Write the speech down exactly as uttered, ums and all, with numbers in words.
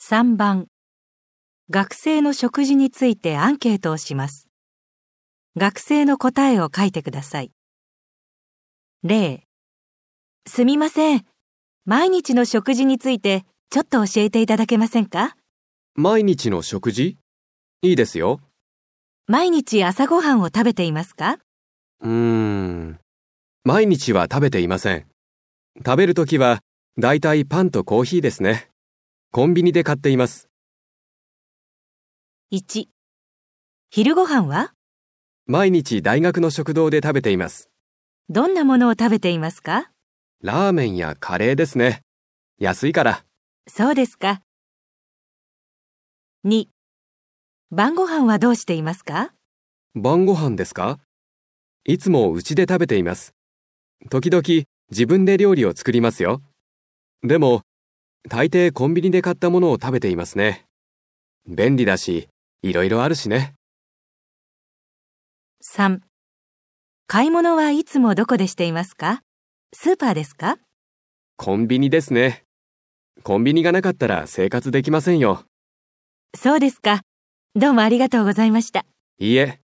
さんばん、学生の食事についてアンケートをします。学生の答えを書いてください。例、すみません。毎日の食事についてちょっと教えていただけませんか？ 毎日の食事？いいですよ。 毎日朝ごはんを食べていますか？ うーん。毎日は食べていません。食べるときはだいたいパンとコーヒーですね。コンビニで買っています。 いち、昼ごはんは？ 毎日大学の食堂で食べています。 どんなものを食べていますか？ ラーメンやカレーですね。安いから。 そうですか。に、晩ご飯はどうしていますか？ 晩ご飯ですか？いつもうちで食べています。時々自分で料理を作りますよ。でも、大抵コンビニで買ったものを食べていますね。便利だし、いろいろあるしね。 さん、買い物はいつもどこでしていますか？スーパーですか？ コンビニですね。コンビニがなかったら生活できませんよ。 そうですか。どうもありがとうございました。 いいえ。